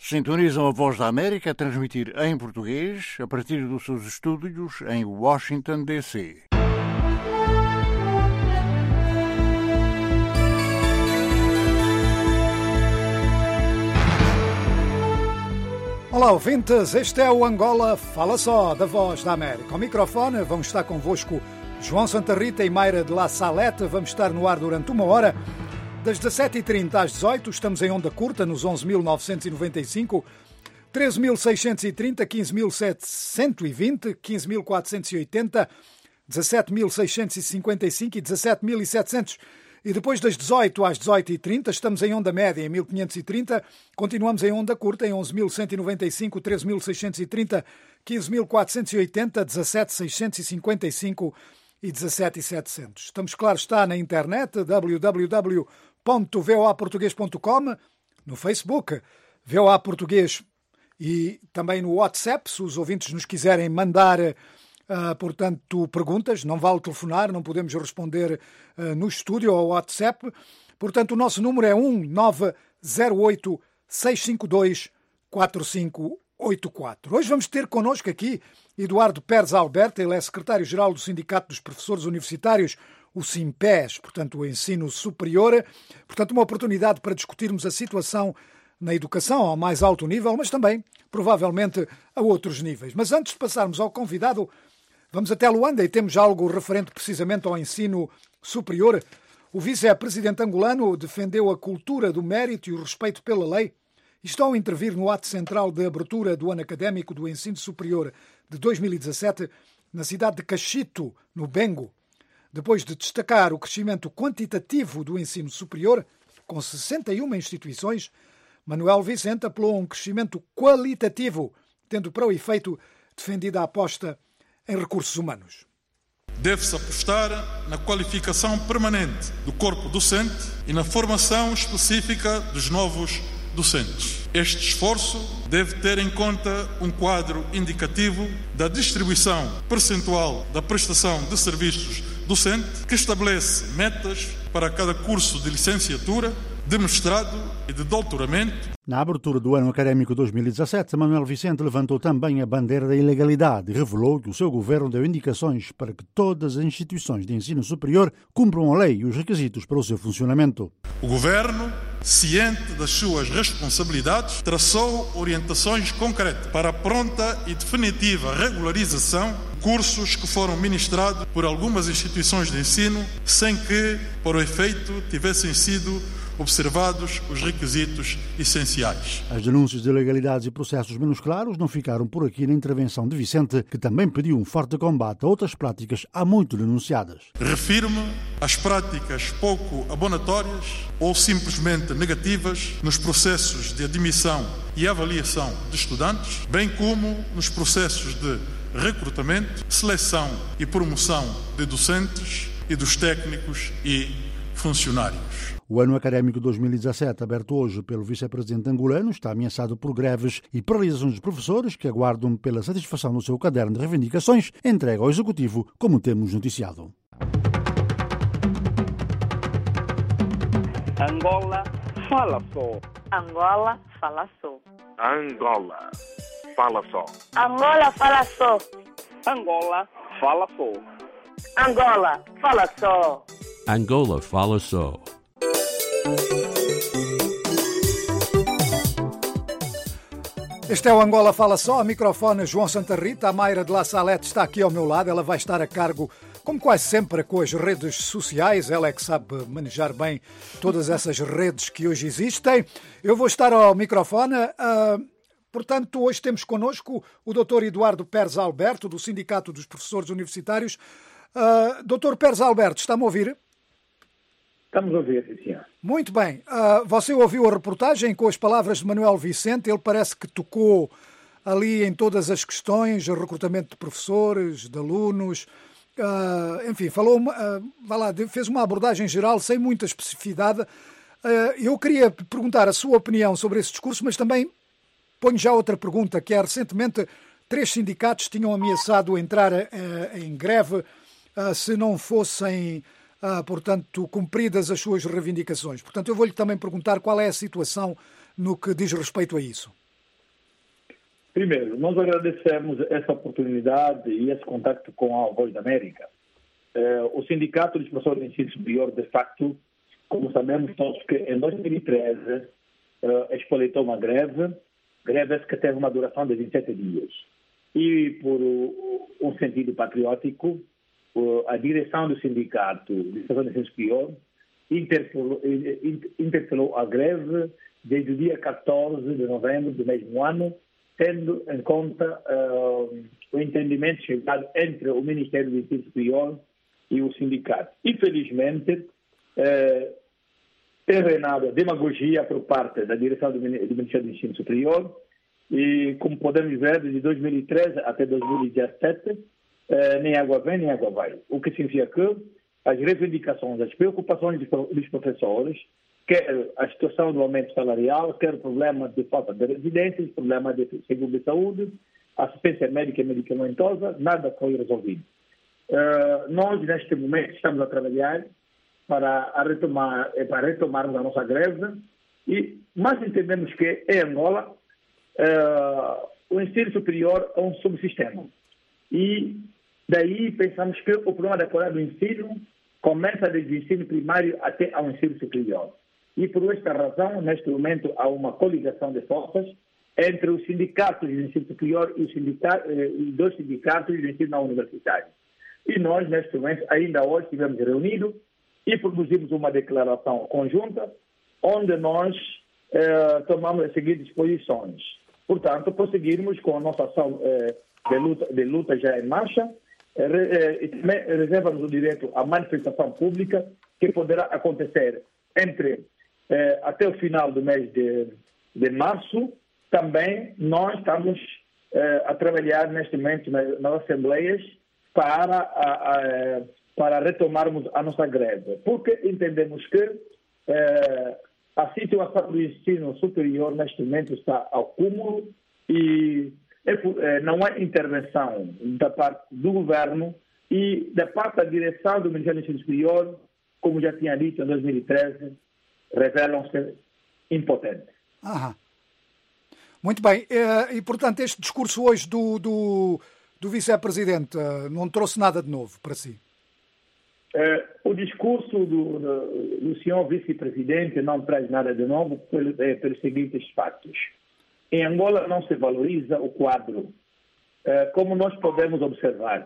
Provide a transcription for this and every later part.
Sintonizam a Voz da América a transmitir em português a partir dos seus estúdios em Washington, D.C. Olá, ouvintes, este é o Angola Fala Só, da Voz da América. Ao microfone vão estar convosco João Santa Rita e Mayra de La Salete. Vamos estar no ar durante uma hora, das 17h30 às 18h. Estamos em onda curta, nos 11.995, 13.630, 15.720, 15.480, 17.655 e 17.700. E depois das 18 às 18h30, estamos em onda média em 1530, continuamos em onda curta em 11.195, 13.630, 15.480, 17.655 e 17.700. Estamos, claro, está na internet, www.voaportugues.com, no Facebook, VOA Português, e também no WhatsApp, se os ouvintes nos quiserem mandar portanto, perguntas, não vale telefonar, não podemos responder no estúdio ou WhatsApp. Portanto, o nosso número é 1908-652-4584. Hoje vamos ter connosco aqui Eduardo Pérez Alberto, ele é secretário-geral do Sindicato dos Professores Universitários, o SIMPES, portanto, o ensino superior. Portanto, uma oportunidade para discutirmos a situação na educação ao mais alto nível, mas também, provavelmente, a outros níveis. Mas antes de passarmos ao convidado, vamos até Luanda e temos algo referente precisamente ao ensino superior. O vice-presidente angolano defendeu a cultura do mérito e o respeito pela lei e está a intervir no ato central de abertura do ano académico do ensino superior de 2017 na cidade de Cachito, no Bengo. Depois de destacar o crescimento quantitativo do ensino superior, com 61 instituições, Manuel Vicente apelou a um crescimento qualitativo, tendo para o efeito defendido a aposta em recursos humanos. Deve-se apostar na qualificação permanente do corpo docente e na formação específica dos novos docentes. Este esforço deve ter em conta um quadro indicativo da distribuição percentual da prestação de serviços docente, que estabelece metas para cada curso de licenciatura, de mestrado e de doutoramento. Na abertura do ano académico 2017, Manuel Vicente levantou também a bandeira da ilegalidade e revelou que o seu governo deu indicações para que todas as instituições de ensino superior cumpram a lei e os requisitos para o seu funcionamento. O governo, ciente das suas responsabilidades, traçou orientações concretas para a pronta e definitiva regularização de cursos que foram ministrados por algumas instituições de ensino sem que, para o efeito, tivessem sido observados os requisitos essenciais. As denúncias de ilegalidades e processos menos claros não ficaram por aqui na intervenção de Vicente, que também pediu um forte combate a outras práticas há muito denunciadas. Refiro-me às práticas pouco abonatórias ou simplesmente negativas nos processos de admissão e avaliação de estudantes, bem como nos processos de recrutamento, seleção e promoção de docentes e dos técnicos e funcionários. O ano académico 2017, aberto hoje pelo vice-presidente angolano, está ameaçado por greves e paralisações dos professores que aguardam pela satisfação do seu caderno de reivindicações entregue ao Executivo, como temos noticiado. Angola fala só. Angola fala só. Angola fala só. Angola fala só. Angola fala só. Angola fala só. Angola fala só. Este é o Angola Fala Só, a microfone João Santa Rita, a Mayra de La Salete está aqui ao meu lado, ela vai estar a cargo, como quase sempre, com as redes sociais, ela é que sabe manejar bem todas essas redes que hoje existem. Eu vou estar ao microfone, portanto, hoje temos connosco o Dr. Eduardo Pérez Alberto, do Sindicato dos Professores Universitários. Dr. Pérez Alberto, está-me a ouvir? Estamos a ouvir, sim, senhor. Muito bem. Você ouviu a reportagem com as palavras de Manuel Vicente. Ele parece que tocou ali em todas as questões, o recrutamento de professores, de alunos. Enfim, falou, fez uma abordagem geral sem muita especificidade. Eu queria perguntar a sua opinião sobre esse discurso, mas também ponho já outra pergunta, que é, recentemente, 3 sindicatos tinham ameaçado entrar em greve se não fossem portanto, cumpridas as suas reivindicações. Portanto, eu vou-lhe também perguntar qual é a situação no que diz respeito a isso. Primeiro, nós agradecemos essa oportunidade e esse contacto com a Voz da América. O Sindicato dos Professores de Ensino Superior, de facto, como sabemos todos, que em 2013 expletou uma greve essa que teve uma duração de 27 dias. E por um sentido patriótico, a direção do Sindicato dos Professores de Ensino Superior interpelou a greve desde o dia 14 de novembro do mesmo ano, tendo em conta o entendimento chegado entre o Ministério do Ensino Superior e o sindicato. Infelizmente, tem reinado a demagogia por parte da direção do Ministério do Ensino Superior e, como podemos ver, desde 2013 até 2017, nem água vem, nem água vai. O que significa que as reivindicações, as preocupações dos professores, quer a situação do aumento salarial, quer o problema de falta de residências, problema de seguro de saúde, assistência médica e medicamentosa, nada foi resolvido. Nós, neste momento, estamos a trabalhar para retomarmos a nossa greve, mas entendemos que em Angola o ensino superior é um subsistema. E daí pensamos que o problema da qualidade do ensino começa desde o ensino primário até ao ensino superior. E por esta razão, neste momento, há uma coligação de forças entre os sindicatos do ensino superior e os dois sindicatos do ensino universitário. E nós, neste momento, ainda hoje estivemos reunidos e produzimos uma declaração conjunta onde nós tomamos as seguintes posições. Portanto, prosseguirmos com a nossa ação de luta já em marcha, e também reserva-nos o direito à manifestação pública que poderá acontecer até o final do mês de março. Também nós estamos a trabalhar neste momento nas assembleias para retomarmos a nossa greve, porque entendemos que a situação do ensino superior neste momento está ao cúmulo e não há intervenção da parte do governo e da parte da direção do Ministério do Ensino Superior, como já tinha dito em 2013, revelam-se impotentes. Muito bem. E, portanto, este discurso hoje do vice-presidente não trouxe nada de novo para si? O discurso do senhor vice-presidente não traz nada de novo pelos seguintes fatos. Em Angola não se valoriza o quadro. Como nós podemos observar,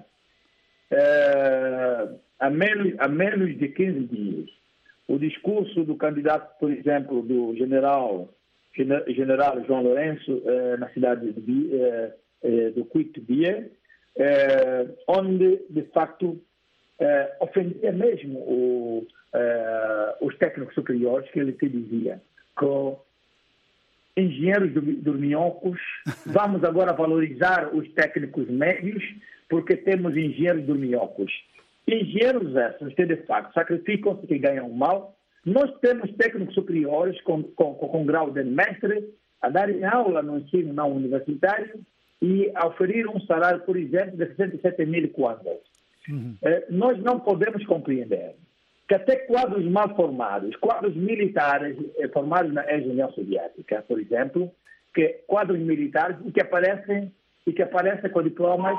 há menos de 15 dias, o discurso do candidato, por exemplo, do general João Lourenço, na cidade do Cuito-Bia, onde, de facto, ofendia mesmo os técnicos superiores, que ele te dizia que engenheiros dorminhocos, vamos agora valorizar os técnicos médios porque temos engenheiros dorminhocos. Engenheiros esses que, de facto, sacrificam-se que ganham mal. Nós temos técnicos superiores com grau de mestre a darem aula no ensino não universitário e a oferir um salário, por exemplo, de 67 mil kwanzas. Nós não podemos compreender que até quadros mal formados, quadros militares formados na ex-União Soviética, por exemplo, que quadros militares que aparecem com diplomas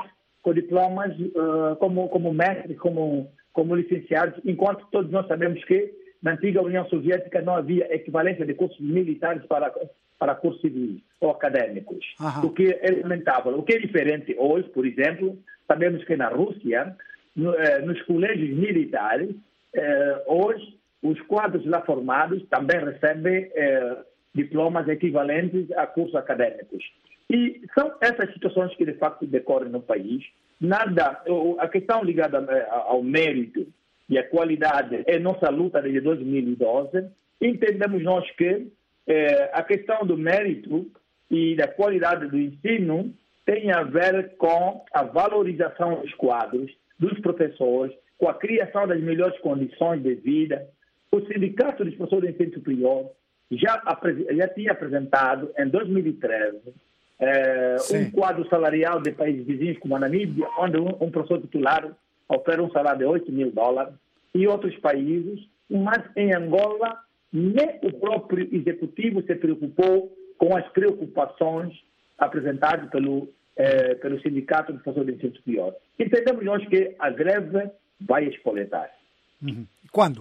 como mestres, como licenciados, enquanto todos nós sabemos que na antiga União Soviética não havia equivalência de cursos militares para cursos civis ou acadêmicos, o que é lamentável. O que é diferente hoje, por exemplo, sabemos que na Rússia, nos colégios militares, hoje, os quadros lá formados também recebem diplomas equivalentes a cursos acadêmicos. E são essas situações que, de facto, decorrem no país. A questão ligada ao mérito e à qualidade é nossa luta desde 2012. Entendemos nós que a questão do mérito e da qualidade do ensino tem a ver com a valorização dos quadros, dos professores, com a criação das melhores condições de vida. O Sindicato dos Professores de Ensino Superior já tinha apresentado, em 2013, um quadro salarial de países vizinhos como a Namíbia, onde um professor titular oferece um salário de $8.000, e outros países, mas em Angola, nem o próprio executivo se preocupou com as preocupações apresentado pelo Sindicato de Professores de Ensino Superior. Entendemos nós que a greve vai espoletar. Quando?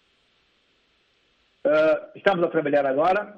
Estamos a trabalhar agora.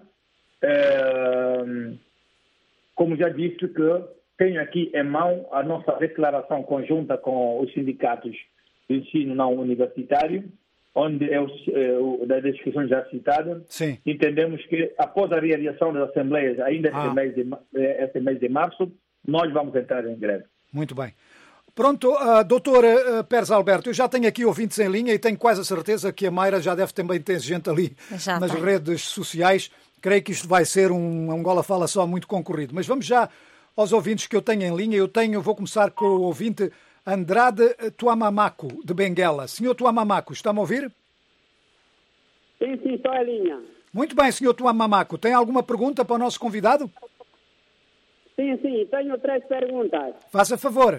Como já disse, que tenho aqui em mão a nossa declaração conjunta com os sindicatos de ensino não universitário, onde das discussões já citadas, sim, entendemos que após a realização das assembleias, ainda esse mês de março, nós vamos entrar em greve. Muito bem. Pronto, doutor Pérez Alberto, eu já tenho aqui ouvintes em linha e tenho quase a certeza que a Mayra já deve também ter gente ali nas redes sociais. Creio que isto vai ser um Angola Fala Só muito concorrido. Mas vamos já aos ouvintes que eu tenho em linha. Vou começar com o ouvinte Andrade Tuamamaco, de Benguela. Senhor Tuamamaco, está-me a ouvir? Sim, estou em linha. Muito bem, senhor Tuamamaco. Tem alguma pergunta para o nosso convidado? Sim, tenho 3 perguntas. Faça favor.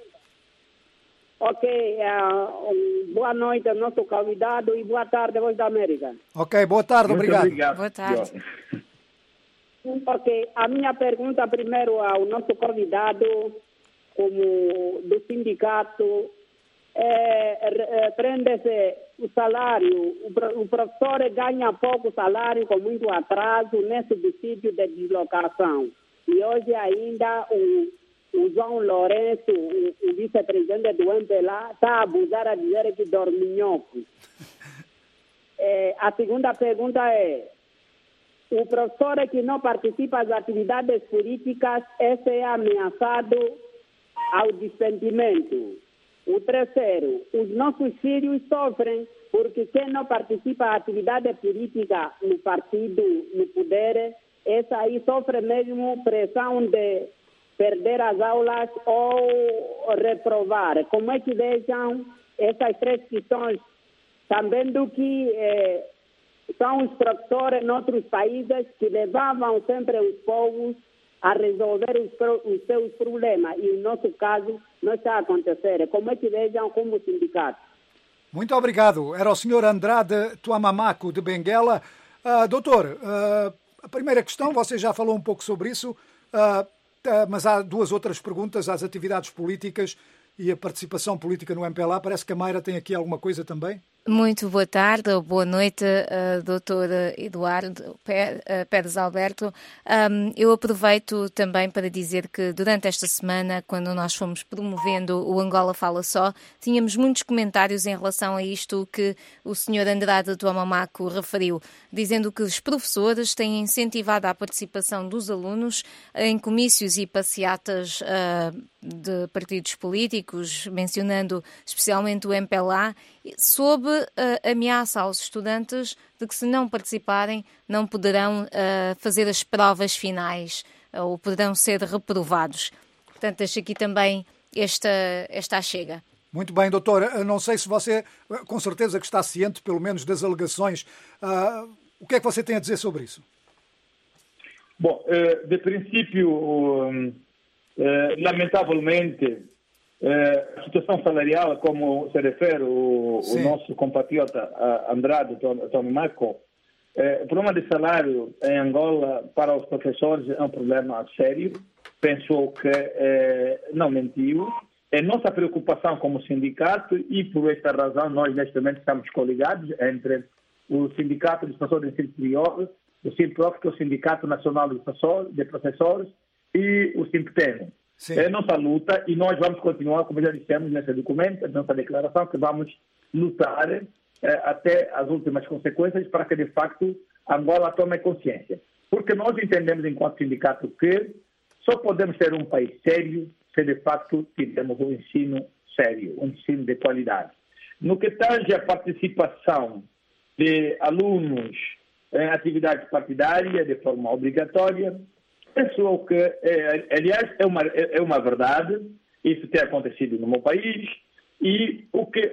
Ok, boa noite ao nosso convidado e boa tarde, Voz da América. Ok, boa tarde, obrigado. Boa tarde. Ok, a minha pergunta primeiro ao nosso convidado, como do sindicato, prende-se o salário, o professor ganha pouco salário com muito atraso nesse subsídio de deslocação. E hoje ainda o João Lourenço, o vice-presidente do MPLA, está a abusar a dizer que dorminhoco. A segunda pergunta é: o professor que não participa das atividades políticas, esse é ameaçado ao despedimento. O terceiro: os nossos filhos sofrem porque quem não participa da atividade política no partido, no poder, esse aí sofre mesmo pressão de perder as aulas ou reprovar. Como é que deixam essas 3 questões, sabendo que são os professores em outros países que levavam sempre os povos a resolver os seus problemas, e no nosso caso não está a acontecer. Como é que deixam como sindicato? Muito obrigado. Era o senhor Andrade Tuamamaco, de Benguela. Doutor, a primeira questão, você já falou um pouco sobre isso, mas há 2 outras perguntas às atividades políticas e a participação política no MPLA. Parece que a Mayra tem aqui alguma coisa também. Muito boa tarde, boa noite, Dr. Eduardo Pérez Alberto. Eu aproveito também para dizer que durante esta semana, quando nós fomos promovendo o Angola Fala Só, tínhamos muitos comentários em relação a isto que o Sr. Andrade Tuamamaco referiu, dizendo que os professores têm incentivado a participação dos alunos em comícios e passeatas de partidos políticos, mencionando especialmente o MPLA, sob ameaça aos estudantes de que, se não participarem, não poderão fazer as provas finais ou poderão ser reprovados. Portanto, deixo aqui também esta achega. Muito bem, doutor. Não sei se você, com certeza que está ciente, pelo menos, das alegações. O que é que você tem a dizer sobre isso? Bom, de princípio, lamentavelmente, a situação salarial, como se refere o nosso compatriota Andrade Tuamamaco, o problema de salário em Angola para os professores é um problema sério. Pensou que não mentiu. É nossa preocupação como sindicato, e por esta razão nós neste momento estamos coligados entre o Sindicato dos Professores de Ensino Superior, o SIMPROF, que é o Sindicato Nacional de Professores, e o SIMPTEN. É nossa luta, e nós vamos continuar, como já dissemos nesse documento, nossa declaração, que vamos lutar até as últimas consequências para que, de facto, Angola tome consciência. Porque nós entendemos, enquanto sindicato, que só podemos ter um país sério se, de facto, tivermos um ensino sério, um ensino de qualidade. No que tange a participação de alunos em atividades partidárias de forma obrigatória, penso que, aliás, é uma verdade, isso tem acontecido no meu país, e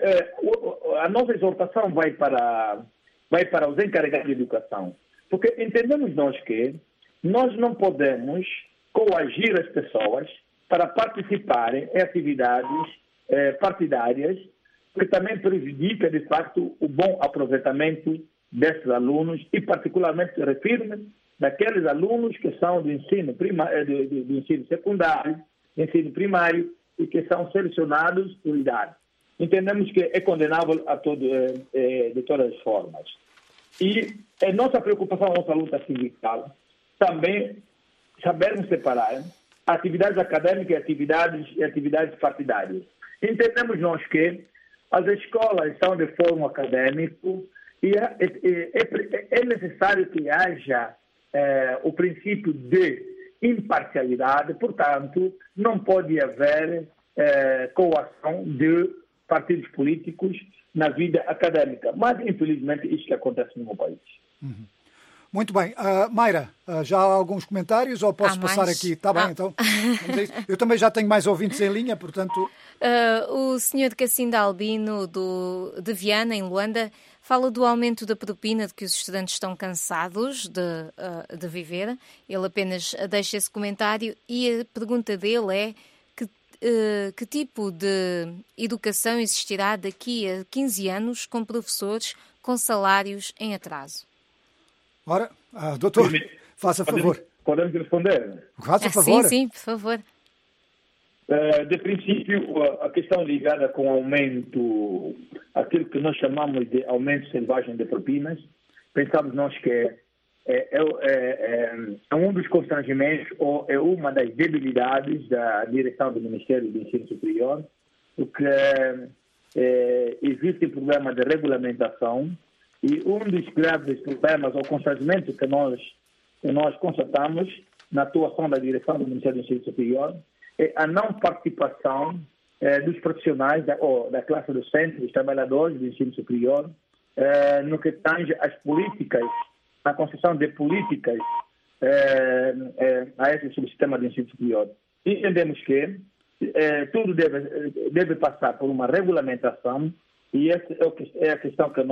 a nossa exortação vai para os encarregados de educação, porque entendemos nós que nós não podemos coagir as pessoas para participarem em atividades partidárias, que também prejudica, de facto, o bom aproveitamento desses alunos, e particularmente refiro-me daqueles alunos que são do ensino do ensino secundário, ensino primário, e que são selecionados por idade. Entendemos que é condenável de todas as formas. E é nossa preocupação, nossa luta sindical, também sabermos separar atividades acadêmicas e atividades partidárias. Entendemos nós que as escolas são de fórum acadêmico e é necessário que haja o princípio de imparcialidade, portanto, não pode haver coação de partidos políticos na vida acadêmica. Mas, infelizmente, isso que acontece no meu país. Uhum. Muito bem. Mayra, já há alguns comentários ou posso passar aqui? Está bem, então. Vamos a isso. Eu também já tenho mais ouvintes em linha, portanto... O senhor de Cassinda Albino, de Viana, em Luanda, fala do aumento da propina, de que os estudantes estão cansados de viver. Ele apenas deixa esse comentário e a pergunta dele é que tipo de educação existirá daqui a 15 anos com professores com salários em atraso? Ora, doutor, faça favor. Podemos responder? Faça favor. Sim, por favor. De princípio, a questão ligada com o aumento, aquilo que nós chamamos de aumento selvagem de propinas, pensamos nós que é um dos constrangimentos ou é uma das debilidades da direção do Ministério do Ensino Superior, porque existe um problema de regulamentação e um dos graves problemas ou constrangimentos que nós constatamos na atuação da direção do Ministério do Ensino Superior é a não participação dos profissionais da classe docente, dos trabalhadores do ensino superior, no que tange às políticas, na construção de políticas a esse subsistema de ensino superior. E entendemos que tudo deve passar por uma regulamentação e essa é a questão que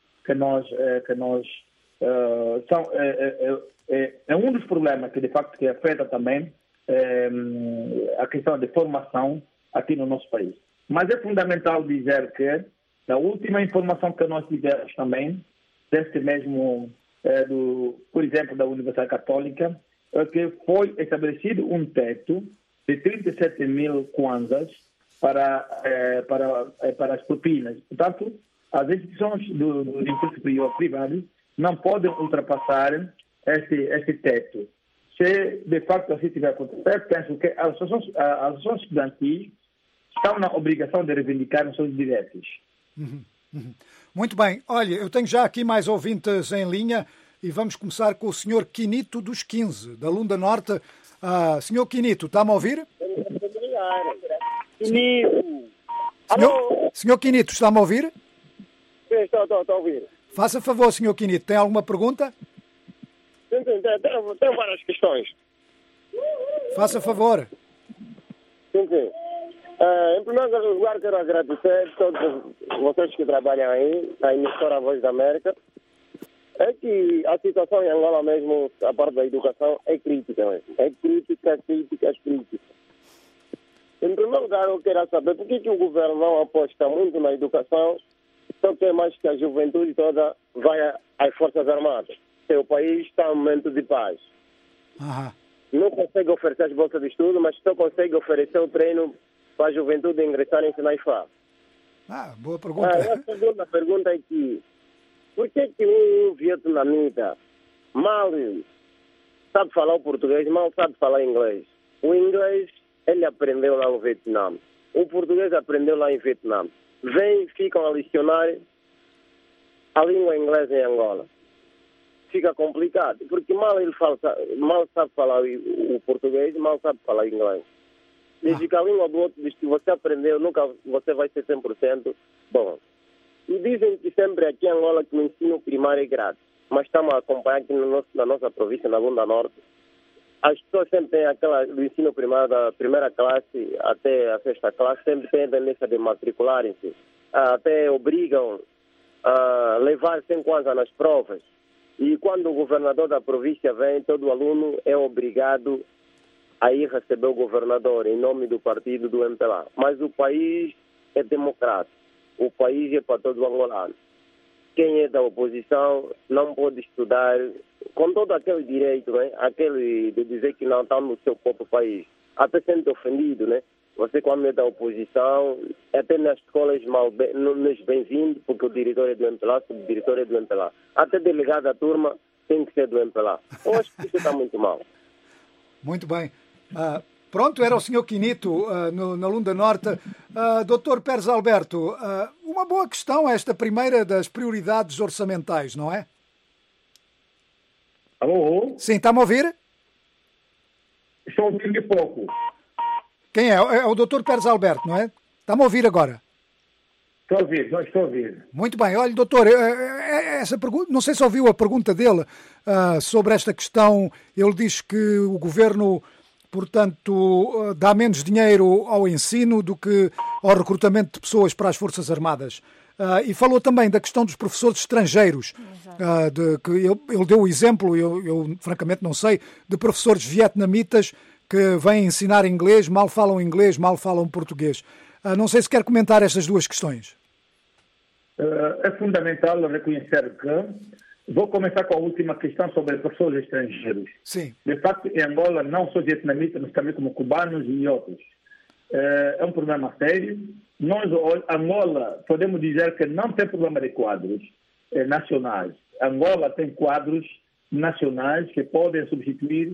é um dos problemas que de facto que afeta também a questão de formação aqui no nosso país. Mas é fundamental dizer que a última informação que nós tivemos também, deste mesmo, por exemplo, da Universidade Católica, é que foi estabelecido um teto de 37 mil kwanzas para as propinas. Portanto, as instituições do ensino superior privado não podem ultrapassar esse teto. Se de facto assim tiver acontecido, penso que as associações estudantis estão na obrigação de reivindicar os seus direitos. Muito bem. Olha, eu tenho já aqui mais ouvintes em linha e vamos começar com o Sr. Quinito dos 15, da Lunda Norte. Sr. Quinito, está-me a ouvir? Senhor Quinito, está-me a ouvir? Sim, estou a ouvir. Faça favor, Sr. Quinito, tem alguma pergunta? Sim, tem várias questões. Faça favor. Sim. Em primeiro lugar, quero agradecer a todos vocês que trabalham aí, na emissora Voz da América. É que a situação em Angola mesmo, a parte da educação, é crítica mesmo. É crítica. Em primeiro lugar, eu quero saber por que o governo não aposta muito na educação, só que é mais que a juventude toda vai às Forças Armadas. O país está em um momento de paz. Não consegue oferecer as bolsas de estudo, mas só consegue oferecer o treino para a juventude ingressar em Sinai-Fá. Boa pergunta. A segunda pergunta é que por que um vietnamita mal sabe falar o português, mal sabe falar inglês? O inglês ele aprendeu lá no Vietnã. O português aprendeu lá em Vietnã. Ficam a licionar a língua inglesa em Angola. Fica complicado, porque mal sabe falar o português, mal sabe falar inglês. Desde que a língua do outro diz que você aprendeu, nunca você vai ser 100% bom. E dizem que sempre aqui em Angola que o ensino primário é grátis, mas estamos a acompanhar aqui na nossa província, na Lunda Norte, as pessoas sempre têm do ensino primário, da primeira classe até a sexta classe, sempre têm a tendência de matricularem-se, até obrigam a levar 5 anos nas provas. E quando o governador da província vem, todo aluno é obrigado a ir receber o governador em nome do partido do MPLA. Mas o país é democrático. O país é para todo angolano. quem é da oposição não pode estudar com todo aquele direito, né? Aquele de dizer que não está no seu próprio país. Até sendo ofendido, né? Você, quando é da oposição, até nas escolas nos bem-vindo, porque o diretor é do MPLA, o subdiretor é do MPLA. Até delegado da turma tem que ser do MPLA. Eu acho que isso está muito mal. Muito bem. Pronto, era o senhor Quinito, na Lunda Norte. Dr. Pérez Alberto, uma boa questão esta primeira das prioridades orçamentais, não é? Alô? Sim, está-me a ouvir? Estou ouvindo de pouco. Quem é? É o Dr. Pérez Alberto, não é? Está-me a ouvir agora? Estou a ouvir. Muito bem. Olha, doutor, essa pergunta, não sei se ouviu a pergunta dele sobre esta questão. Ele diz que o governo, portanto, dá menos dinheiro ao ensino do que ao recrutamento de pessoas para as Forças Armadas. E falou também da questão dos professores estrangeiros, que ele deu o exemplo, eu francamente não sei, de professores vietnamitas que vêm ensinar inglês, mal falam português. Não sei se quer comentar estas duas questões. É fundamental reconhecer que... Vou começar com a última questão sobre professores estrangeiros. Sim. De facto, em Angola, não só vietnamitas, mas também como cubanos e outros. É um problema sério. Nós, Angola, podemos dizer que não tem problema de quadros nacionais. Angola tem quadros nacionais que podem substituir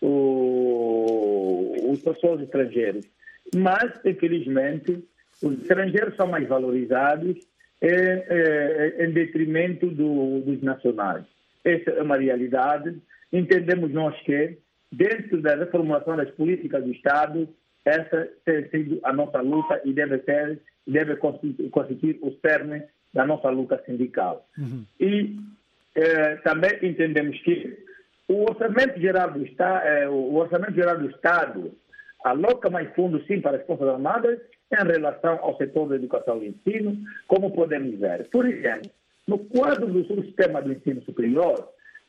os professores estrangeiros. Mas, infelizmente, os estrangeiros são mais valorizados em detrimento dos nacionais. Essa é uma realidade. Entendemos nós que, dentro da reformulação das políticas do Estado, essa tem sido a nossa luta e deve constituir o cerne da nossa luta sindical. Uhum. E também entendemos que o Orçamento Geral do Estado aloca mais fundos, sim, para as Forças Armadas em relação ao setor da educação e ensino, como podemos ver. Por exemplo, no quadro do sistema do ensino superior,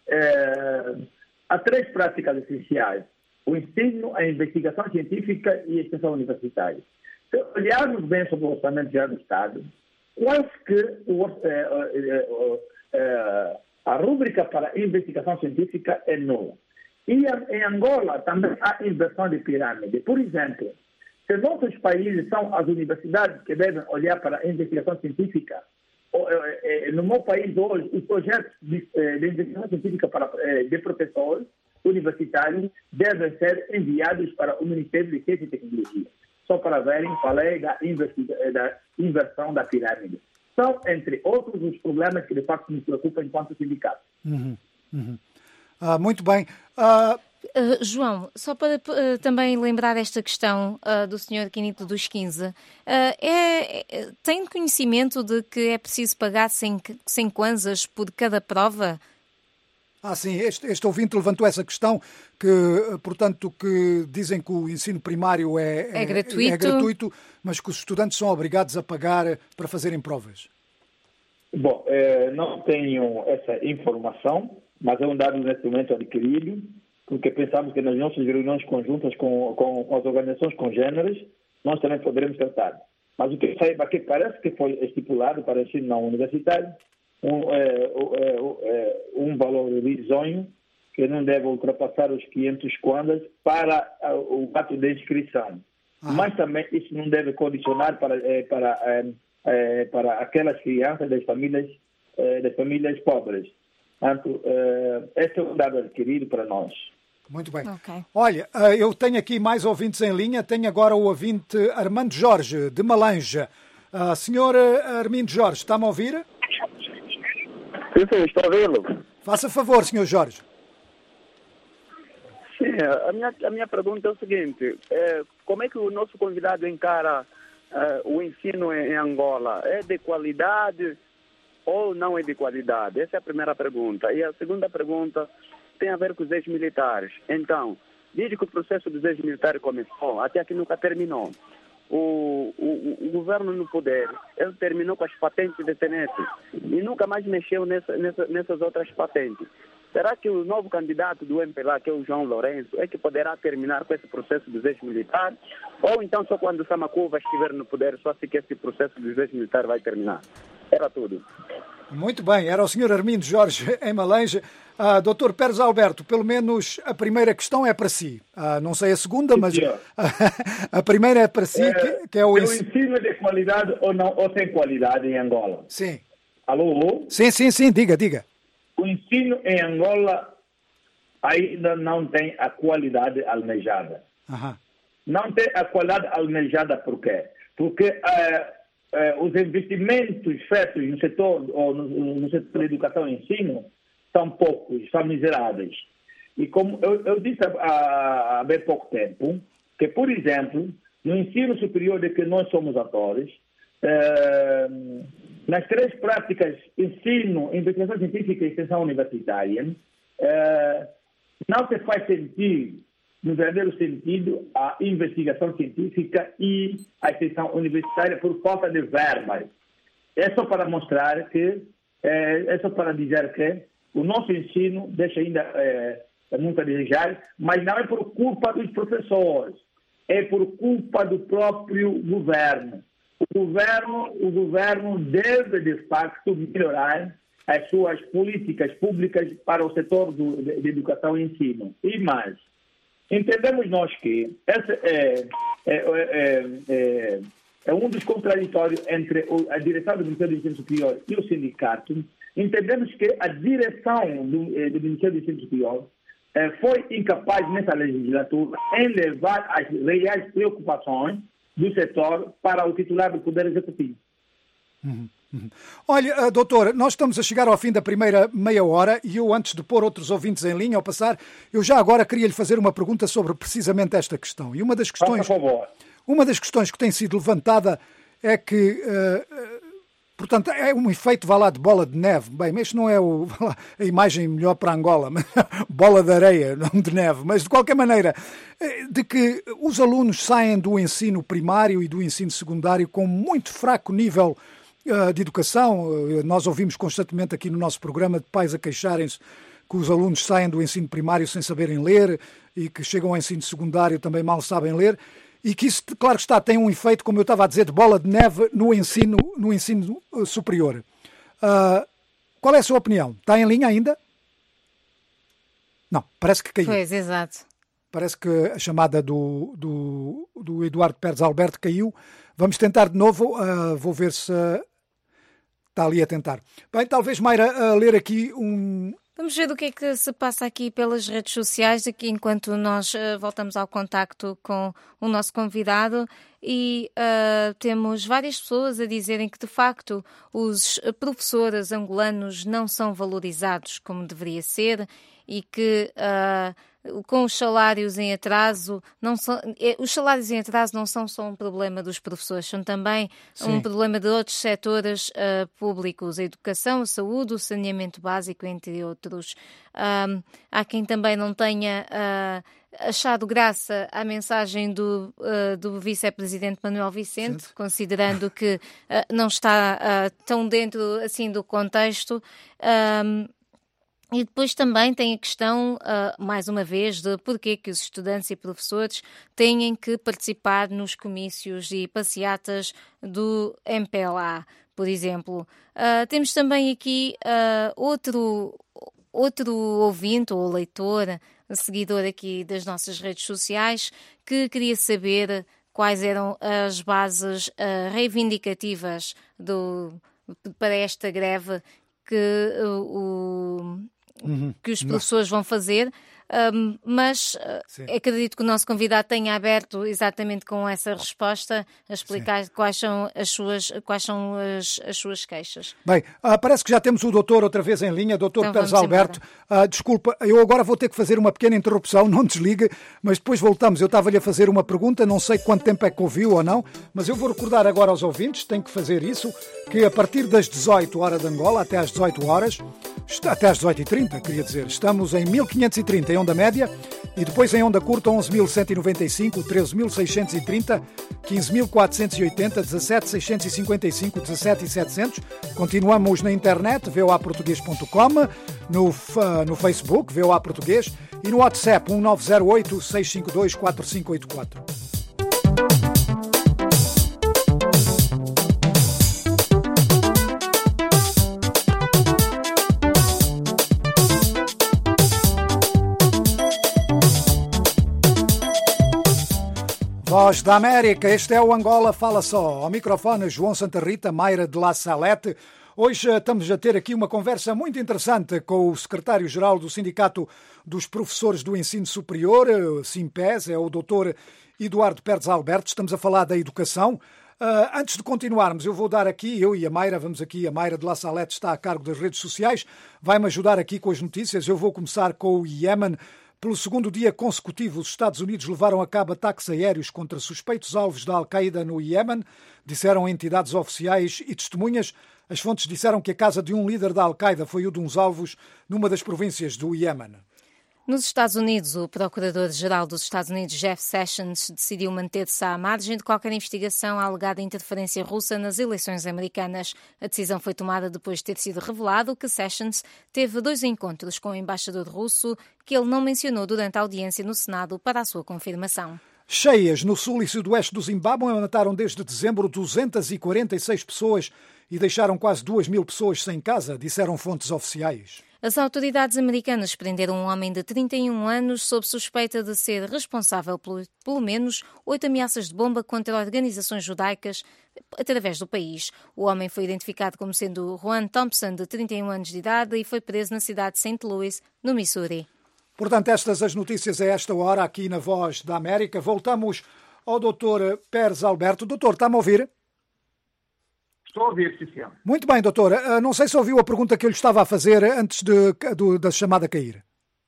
há 3 práticas essenciais: o ensino, a investigação científica e a extensão universitária. Se olharmos bem sobre o Orçamento Geral do Estado, quase que a rúbrica para a investigação científica é nula. E em Angola também há inversão de pirâmide. Por exemplo, se nossos países são as universidades que devem olhar para a investigação científica, no meu país hoje, os projetos de investigação científica de professores universitários devem ser enviados para o Ministério de Ciência e Tecnologia. Só para verem, falei da inversão da pirâmide. São, entre outros, os problemas que de facto nos preocupam enquanto sindicato. Muito bem. João, só para também lembrar esta questão do Sr. Quinito dos 15, tem conhecimento de que é preciso pagar 100 kwanzas por cada prova? Sim, este ouvinte levantou essa questão, que, portanto, que dizem que o ensino primário é gratuito, mas que os estudantes são obrigados a pagar para fazerem provas. Bom, não tenho essa informação, mas é um dado nesse momento adquirido, porque pensamos que nas nossas reuniões conjuntas com as organizações congêneres, nós também poderemos tratar. Mas o que eu saiba que parece que foi estipulado para o ensino não universitário um valor risonho que não deve ultrapassar os 500 kwanzas para o ato de inscrição. Mas também isso não deve condicionar para aquelas crianças das famílias pobres. Portanto, este é um dado adquirido para nós. Muito bem. Okay. Olha, eu tenho aqui mais ouvintes em linha. Tenho agora o ouvinte Armando Jorge, de Malanja. Senhor Armindo Jorge, está-me a ouvir? Sim, estou ouvindo. Faça favor, senhor Jorge. Sim, a minha pergunta é o seguinte: como é que o nosso convidado encara o ensino em Angola? É de qualidade ou não é de qualidade? Essa é a primeira pergunta. E a segunda pergunta tem a ver com os ex-militares. Então, desde que o processo dos ex-militares começou, até aqui nunca terminou. O governo no poder, ele terminou com as patentes de tenentes e nunca mais mexeu nessas outras patentes. Será que o novo candidato do MPLA, que é o João Lourenço, é que poderá terminar com esse processo dos ex-militares? Ou então só quando o Samacuva estiver no poder, só assim que esse processo dos ex-militares vai terminar? Era tudo. Muito bem, era o Sr. Armindo Jorge em Malange. Dr. Pérez Alberto, pelo menos a primeira questão é para si. Não sei a segunda, mas a primeira é para si, que é o ensino de qualidade ou não, ou sem qualidade em Angola? Sim. Alô? Sim, diga. O ensino em Angola ainda não tem a qualidade almejada. Não tem a qualidade almejada por quê? Porque os investimentos feitos no setor, ou no setor de educação e ensino são poucos, são miseráveis. E como eu disse há bem pouco tempo, que, por exemplo, no ensino superior de que nós somos atores, nas 3 práticas ensino, investigação científica e extensão universitária, não se faz sentido, no verdadeiro sentido, a investigação científica e a extensão universitária por falta de verbas. É só para mostrar que, é só para dizer que o nosso ensino deixa ainda muito a desejar, mas não é por culpa dos professores, é por culpa do próprio governo. O governo deve, de facto, melhorar as suas políticas públicas para o setor de educação e ensino. E mais, entendemos nós que esse é um dos contraditórios entre a direção do Ministério do Ensino Superior e o sindicato. Entendemos que a direção do Ministério do Ensino Superior foi incapaz, nessa legislatura, em levar as reais preocupações do setor para o titular do Poder Executivo. Olha, doutor, nós estamos a chegar ao fim da primeira meia hora e eu, antes de pôr outros ouvintes em linha ao passar, eu já agora queria lhe fazer uma pergunta sobre precisamente esta questão. E uma das questões que tem sido levantada é que, portanto, é um efeito, vá lá, de bola de neve. Bem, mas não é a imagem melhor para Angola, mas bola de areia, não de neve. Mas, de qualquer maneira, de que os alunos saem do ensino primário e do ensino secundário com muito fraco nível de educação. Nós ouvimos constantemente aqui no nosso programa de pais a queixarem-se que os alunos saem do ensino primário sem saberem ler e que chegam ao ensino secundário também mal sabem ler. E que isso, claro que está, tem um efeito, como eu estava a dizer, de bola de neve no ensino superior. Qual é a sua opinião? Está em linha ainda? Não, parece que caiu. Pois, exato. Parece que a chamada do Eduardo Pérez Alberto caiu. Vamos tentar de novo, vou ver se está ali a tentar. Bem, talvez, Mayra, ler aqui um... Vamos ver o que é que se passa aqui pelas redes sociais, aqui enquanto nós voltamos ao contacto com o nosso convidado, e temos várias pessoas a dizerem que, de facto, os professores angolanos não são valorizados como deveria ser e que com os salários em atraso, os salários em atraso não são só um problema dos professores, são também um problema de outros setores públicos, a educação, a saúde, o saneamento básico, entre outros. Há quem também não tenha achado graça à mensagem do vice-presidente Manuel Vicente, considerando que não está tão dentro assim do contexto. E depois também tem a questão, mais uma vez, de porquê que os estudantes e professores têm que participar nos comícios e passeatas do MPLA, por exemplo. Temos também aqui outro ouvinte ou leitor, seguidor aqui das nossas redes sociais, que queria saber quais eram as bases reivindicativas para esta greve que os professores vão fazer, mas acredito que o nosso convidado tenha aberto exatamente com essa resposta a explicar quais são as suas queixas. Bem, parece que já temos o doutor outra vez em linha, doutor Então, Pérez Alberto. Desculpa, eu agora vou ter que fazer uma pequena interrupção, não desligue, mas depois voltamos. Eu estava-lhe a fazer uma pergunta, não sei quanto tempo é que ouviu ou não, mas eu vou recordar agora aos ouvintes, tenho que fazer isso, que a partir das 18 horas de Angola, até às 18 horas, até às 18h30, queria dizer, estamos em 1530 em onda média e depois em onda curta 11.195, 13.630, 15.480, 17.655, 17.700. Continuamos na internet, voaportuguês.com, no Facebook, VOA Português, e no WhatsApp 1908 652 4584. Voz da América, este é o Angola Fala Só. Ao microfone, João Santa Rita, Mayra de La Salete. Hoje estamos a ter aqui uma conversa muito interessante com o secretário-geral do Sindicato dos Professores do Ensino Superior, SIMPES, é o Dr. Eduardo Pérez Alberto. Estamos a falar da educação. Antes de continuarmos, eu vou dar aqui, eu e a Mayra, a Mayra de La Salete está a cargo das redes sociais, vai-me ajudar aqui com as notícias. Eu vou começar com o Iémen. Pelo segundo dia consecutivo, os Estados Unidos levaram a cabo ataques aéreos contra suspeitos alvos da Al-Qaeda no Iémen, disseram entidades oficiais e testemunhas. As fontes disseram que a casa de um líder da Al-Qaeda foi um dos alvos numa das províncias do Iémen. Nos Estados Unidos, o Procurador-Geral dos Estados Unidos, Jeff Sessions, decidiu manter-se à margem de qualquer investigação à alegada interferência russa nas eleições americanas. A decisão foi tomada depois de ter sido revelado que Sessions teve 2 encontros com o embaixador russo que ele não mencionou durante a audiência no Senado para a sua confirmação. Cheias no sul e sudoeste do Zimbábue mataram desde dezembro 246 pessoas e deixaram quase 2.000 pessoas sem casa, disseram fontes oficiais. As autoridades americanas prenderam um homem de 31 anos sob suspeita de ser responsável por pelo menos 8 ameaças de bomba contra organizações judaicas através do país. O homem foi identificado como sendo Juan Thompson, de 31 anos de idade, e foi preso na cidade de St. Louis, no Missouri. Portanto, estas as notícias a esta hora aqui na Voz da América. Voltamos ao Dr. Pérez Alberto. Doutor, está-me a ouvir? Estou a ouvir, sim, senhor. Muito bem, doutor. Não sei se ouviu a pergunta que eu lhe estava a fazer antes da chamada cair.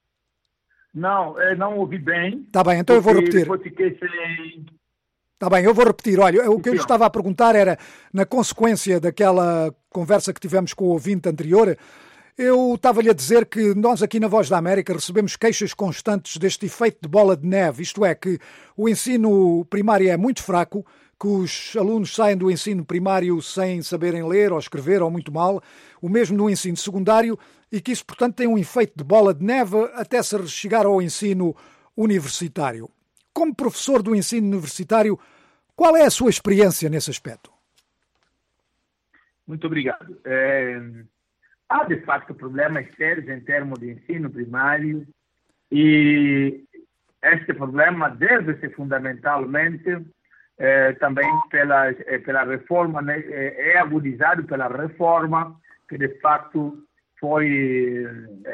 Não, não ouvi bem. Está bem, então eu vou repetir. Fiquei sem... Está bem, eu vou repetir. Olha, o que eu lhe estava a perguntar era, na consequência daquela conversa que tivemos com o ouvinte anterior, eu estava-lhe a dizer que nós aqui na Voz da América recebemos queixas constantes deste efeito de bola de neve, isto é, que o ensino primário é muito fraco, que os alunos saem do ensino primário sem saberem ler ou escrever ou muito mal, o mesmo no ensino secundário, e que isso, portanto, tem um efeito de bola de neve até se chegar ao ensino universitário. Como professor do ensino universitário, qual é a sua experiência nesse aspecto? Muito obrigado. Há, de facto, problemas sérios em termos de ensino primário e este problema deve-se fundamentalmente também pela reforma, né? É agudizado pela reforma que, de facto, foi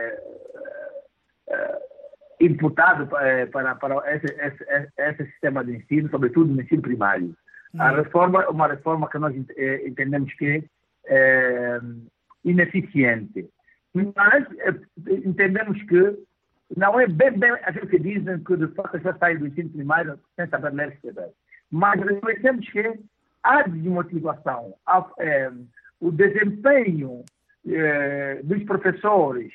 imputado para esse sistema de ensino, sobretudo no ensino primário. A reforma é uma reforma que nós entendemos que é ineficiente. Mas entendemos que não é bem aquilo que dizem que, de facto, já sai do ensino primário sem saber ler e escrever. Mas reconhecemos que há desmotivação, o desempenho dos professores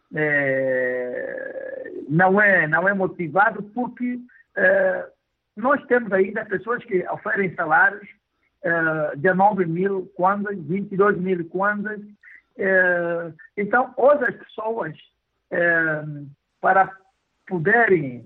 não é motivado porque nós temos ainda pessoas que oferem salários 19 mil kwanzas, 22 mil kwanzas. Então, hoje as pessoas, para poderem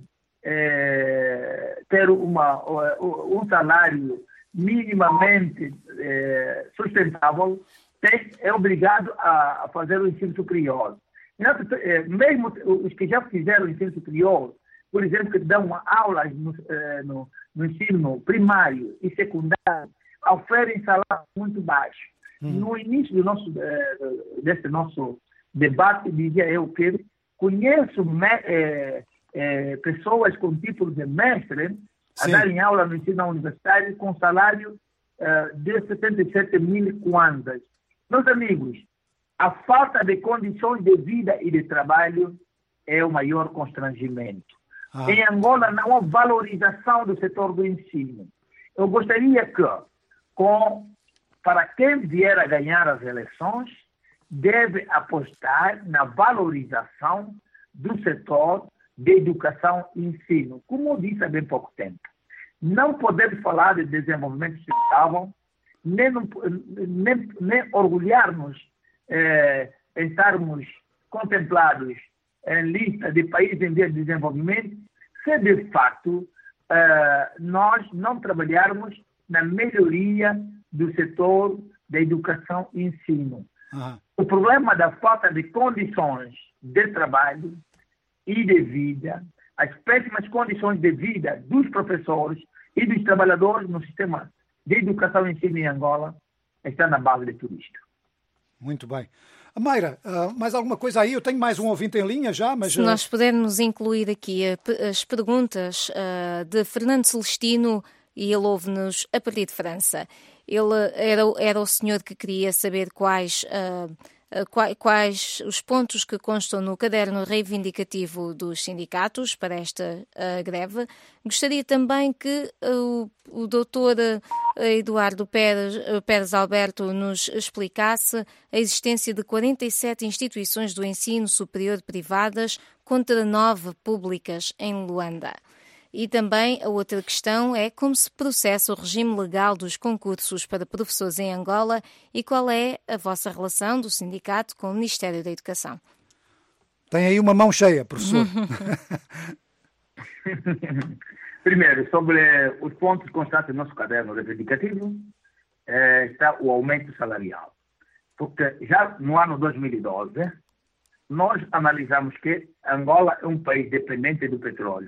ter um salário minimamente sustentável, é obrigado a fazer o ensino superior. Mesmo os que já fizeram o ensino superior, por exemplo, que dão aulas no ensino primário e secundário, oferem salário muito baixo. No início desse nosso debate, dizia eu que conheço pessoas com título de mestre a darem aula no ensino universitário com salário de 77 mil kwanzas. Meus amigos, a falta de condições de vida e de trabalho é o maior constrangimento. Em Angola não há valorização do setor do ensino. Eu gostaria que, para quem vier a ganhar as eleições, deve apostar na valorização do setor de educação e ensino. Como eu disse há bem pouco tempo, não podemos falar de desenvolvimento sustentável, nem orgulhar-nos em estarmos contemplados em lista de países em vias de desenvolvimento, se de facto nós não trabalharmos na melhoria do setor da educação e ensino. O problema da falta de condições de trabalho e de vida as péssimas condições de vida dos professores e dos trabalhadores no sistema de educação e ensino em Angola está na base de tudo isto. Muito bem. Mayra, mais alguma coisa aí? Eu tenho mais um ouvinte em linha já, mas... Se nós pudermos incluir aqui as perguntas de Fernando Celestino, e ele ouve-nos a partir de França. Ele era o senhor que queria saber quais os pontos que constam no caderno reivindicativo dos sindicatos para esta greve. Gostaria também que o doutor Eduardo Pérez Alberto nos explicasse a existência de 47 instituições do ensino superior privadas contra 9 públicas em Luanda. E também a outra questão é como se processa o regime legal dos concursos para professores em Angola e qual é a vossa relação do sindicato com o Ministério da Educação. Tem aí uma mão cheia, professor. Primeiro, sobre os pontos constantes do nosso caderno reivindicativo, está o aumento salarial. Porque já no ano 2012, nós analisamos que Angola é um país dependente do petróleo.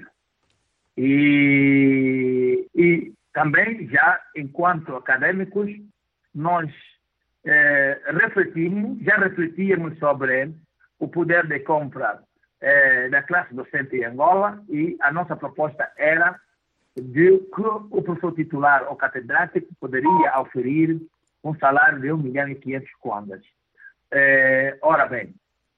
E também, já enquanto acadêmicos, nós refletíamos sobre o poder de compra da classe docente em Angola, e a nossa proposta era de que o professor titular ou catedrático poderia oferir um salário de 1.500.000 kwanzas. Ora bem,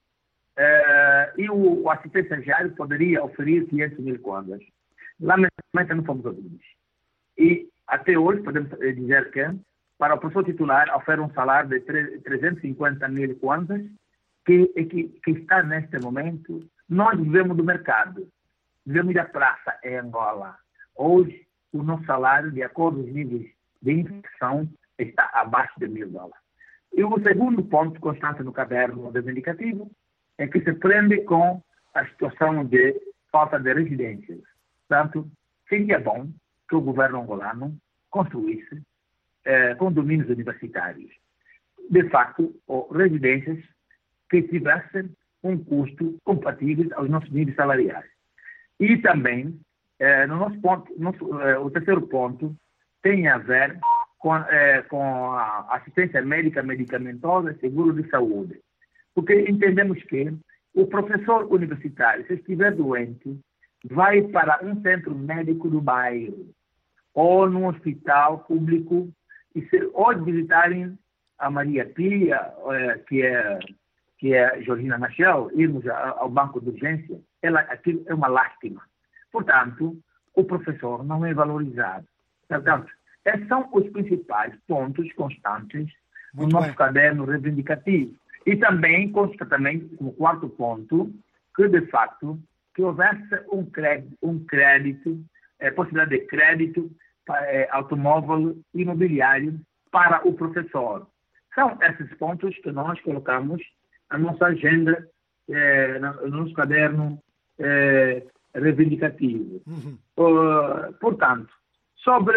e o assistente estagiário poderia oferir 500.000 kwanzas. Lamentavelmente não fomos ouvidos. E até hoje podemos dizer que para o professor titular oferece um salário de 350.000 kwanzas, que está neste momento. Nós vivemos do mercado, vivemos da praça em Angola. Hoje o nosso salário, de acordo com os níveis de inflação, está abaixo de $1.000. E o segundo ponto constante no caderno reivindicativo é que se prende com a situação de falta de residências. Portanto, seria bom que o governo angolano construísse condomínios universitários. De facto, ou residências que tivessem um custo compatível aos nossos níveis salariais. E também, no nosso ponto, o terceiro ponto tem a ver com a assistência médica medicamentosa e seguro de saúde. Porque entendemos que o professor universitário, se estiver doente, vai para um centro médico do bairro ou num hospital público, e se hoje visitarem a Maria Pia, que é Georgina Machel, irmos ao banco de urgência, aquilo é uma lástima. Portanto, o professor não é valorizado. Portanto, esses são os principais pontos constantes no nosso caderno reivindicativo. E também consta também, como quarto ponto, que de facto que houvesse um crédito, possibilidade de crédito automóvel imobiliário para o professor. São esses pontos que nós colocamos na nossa agenda, no nosso caderno reivindicativo. Portanto, sobre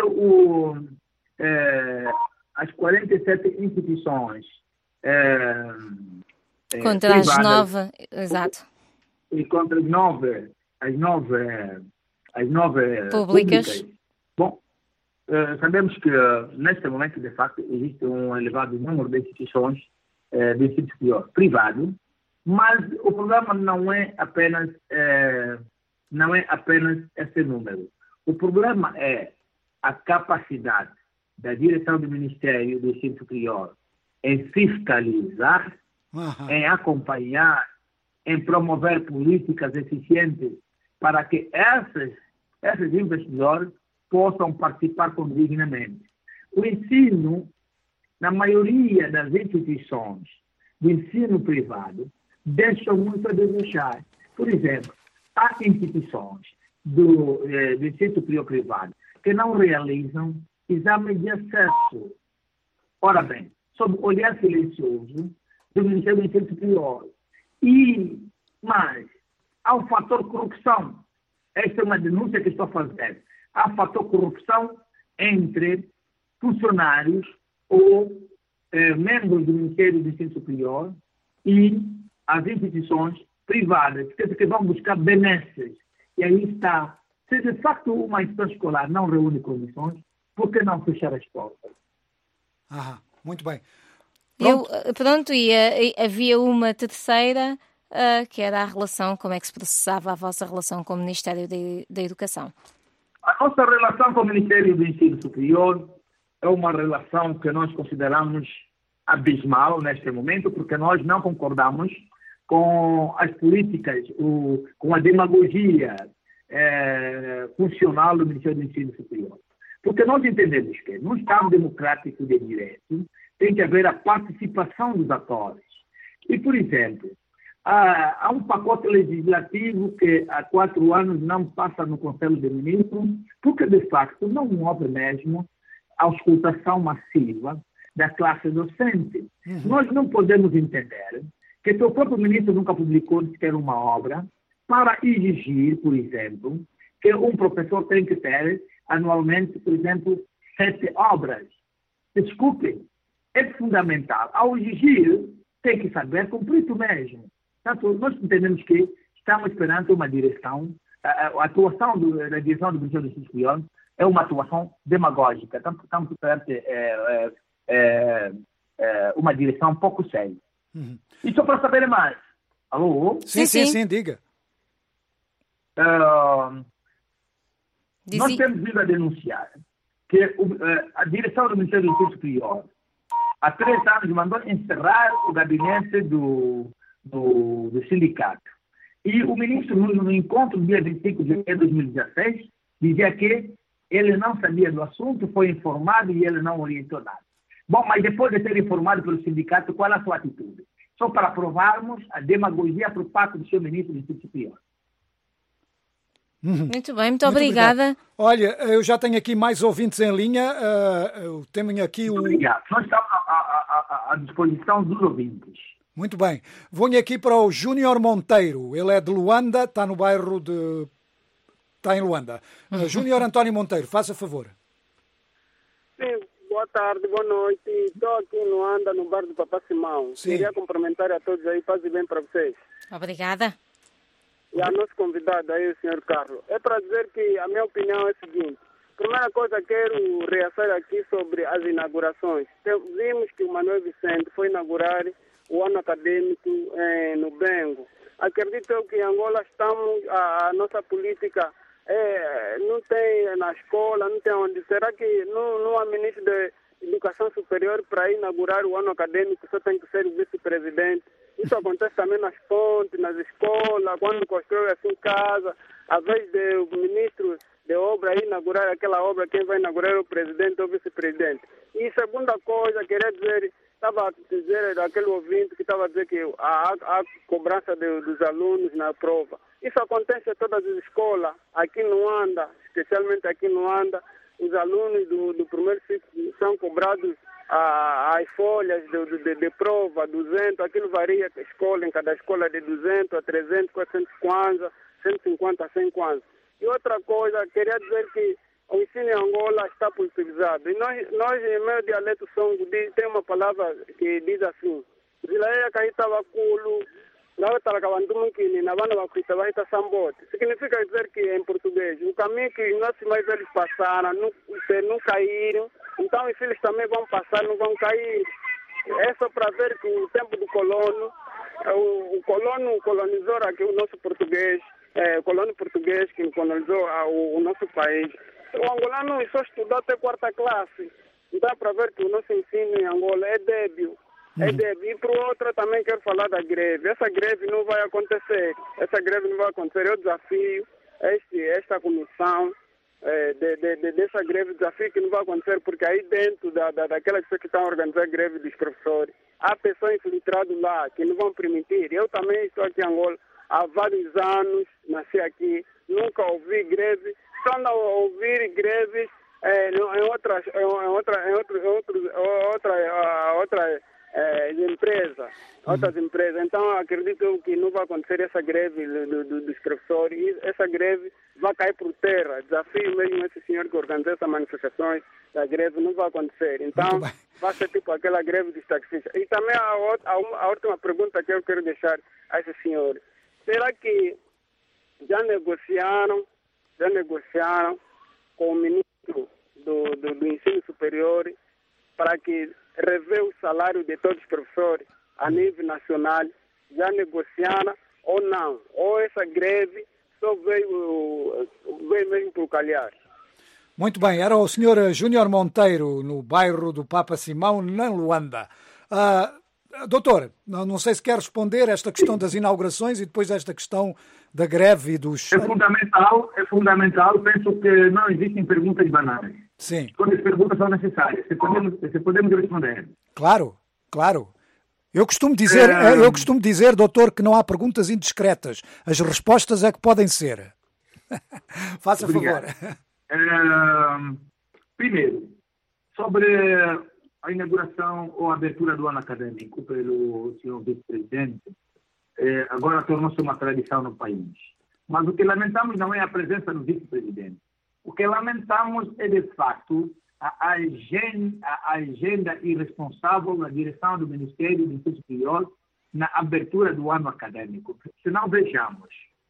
as 47 instituições contra as 9, exato. E contra as nove públicas. Bom, sabemos que neste momento, de facto, existe um elevado número de instituições de ensino superior privado, mas o problema não é apenas esse número. O problema é a capacidade da direção do Ministério do Ensino Superior em fiscalizar, em acompanhar, em promover políticas eficientes para que esses investidores possam participar dignamente. O ensino, na maioria das instituições do ensino privado, deixa muito a desejar. Por exemplo, há instituições do ensino superior privado que não realizam exames de acesso. Ora bem, sob o olhar silencioso do Ministério do Ensino Superior. Mas há um fator corrupção. Esta é uma denúncia que estou a fazer. Há um fator corrupção entre funcionários ou membros do Ministério do Ensino Superior e as instituições privadas, que vão buscar benesses. E aí está. Se de facto uma instituição escolar não reúne condições, por que não fechar as portas? Muito bem. Pronto, e havia uma terceira, que era a relação, como é que se processava a vossa relação com o Ministério da Educação? A nossa relação com o Ministério do Ensino Superior é uma relação que nós consideramos abismal neste momento, porque nós não concordamos com as políticas, com a demagogia funcional do Ministério do Ensino Superior. Porque nós entendemos que, no Estado democrático de direito, tem que haver a participação dos atores. E, por exemplo, há um pacote legislativo que há 4 anos não passa no Conselho de Ministros, porque, de facto, não houve mesmo a auscultação massiva da classe docente. Nós não podemos entender que o próprio ministro nunca publicou sequer uma obra para exigir, por exemplo, que um professor tem que ter anualmente, por exemplo, 7 obras. Desculpem, é fundamental. Ao exigir, tem que saber cumprir isso mesmo. Portanto, nós entendemos que estamos perante uma direção, a atuação da direção do Ministério do Ensino Superior é uma atuação demagógica. Estamos perante uma direção pouco séria. E só para saber mais. Alô? Sim, diga. Nós temos vindo a denunciar que a direção do Ministério do Ensino Superior há 3 anos mandou encerrar o gabinete do sindicato. E o ministro, no encontro do dia 25 de janeiro de 2016, dizia que ele não sabia do assunto, foi informado e ele não orientou nada. Bom, mas depois de ser informado pelo sindicato, qual é a sua atitude? Só para provarmos a demagogia por parte do seu ministro do Ensino Superior. Muito bem, muito obrigada. Olha, eu já tenho aqui mais ouvintes em linha. Tenho aqui Muito obrigado. Nós estamos à disposição dos ouvintes. Muito bem. Venho aqui para o Júnior Monteiro. Ele é de Luanda, está no bairro de... Está em Luanda. Júnior António Monteiro, faça favor. Sim, boa tarde, boa noite. Estou aqui em Luanda, no bar do Papá Simão. Sim. Queria cumprimentar a todos aí, paz e bem para vocês. Obrigada. E a nossa convidada aí, o Sr. Carlos. É para dizer que a minha opinião é a seguinte. Primeira coisa, quero reaçar aqui sobre as inaugurações. Vimos que o Manuel Vicente foi inaugurar o ano acadêmico no Bengo. Acredito eu que em Angola estamos, a nossa política não tem na escola, não tem onde. Será que não há ministro de Educação Superior para inaugurar o ano acadêmico, só tem que ser o vice-presidente? Isso acontece também nas pontes, nas escolas, quando constrói assim casa, às vezes o ministro de obra inaugurar aquela obra, quem vai inaugurar é o presidente ou o vice-presidente. E segunda coisa, queria dizer, estava a dizer daquele ouvinte que estava a dizer que a cobrança dos alunos na prova. Isso acontece em todas as escolas, aqui no Luanda, especialmente aqui no Luanda, os alunos do primeiro ciclo são cobrados as folhas de prova, 200, aquilo varia em cada escola de 200 a 300, 400 kwanza, 150 a 100 kwanza. E outra coisa, queria dizer que o ensino em Angola está politizado. E nós em meu dialeto songo, tem uma palavra que diz assim, significa dizer que em português, o caminho que nossos mais velhos passaram, não caíram, então os filhos também vão passar, não vão cair. É só para ver que o tempo do colono, o colono colonizou aqui o nosso português, o colono português que colonizou o nosso país. O angolano só estudou até 4ª classe. Então é para ver que o nosso ensino em Angola é débil. E por outra também quero falar da greve. Essa greve não vai acontecer. Eu desafio esta comissão dessa greve, desafio que não vai acontecer, porque aí dentro daquelas pessoas que estão a organizar a greve dos professores, há pessoas infiltradas lá que não vão permitir. Eu também estou aqui em Angola há vários anos, nasci aqui, nunca ouvi greve. Estão a ouvir greves em outras empresas. Então, acredito que não vai acontecer essa greve dos professores. E essa greve vai cair por terra. Desafio mesmo esse senhor que organizou essas manifestações da greve, não vai acontecer. Então, vai ser tipo aquela greve dos taxistas. E também a última pergunta que eu quero deixar a esse senhor. Será que já negociaram com o ministro do Ensino Superior para que revê o salário de todos os professores a nível nacional. Já negociaram ou não? Ou essa greve só veio mesmo por calhar? Muito bem, era o Sr. Júnior Monteiro, no bairro do Papa Simão, na Luanda. Doutor, não sei se quer responder a esta questão das inaugurações e depois esta questão da greve e dos... É fundamental. Penso que não existem perguntas banais. Sim. Todas as perguntas são necessárias. Se podemos responder. Claro. Eu costumo dizer, doutor, que não há perguntas indiscretas. As respostas é que podem ser. Faça favor. Primeiro, sobre a inauguração ou a abertura do ano acadêmico pelo senhor vice-presidente, agora tornou-se uma tradição no país. Mas o que lamentamos não é a presença do vice-presidente. O que lamentamos é, de facto, a agenda irresponsável da direção do Ministério do Ensino Superior na abertura do ano acadêmico. Se não vejamos,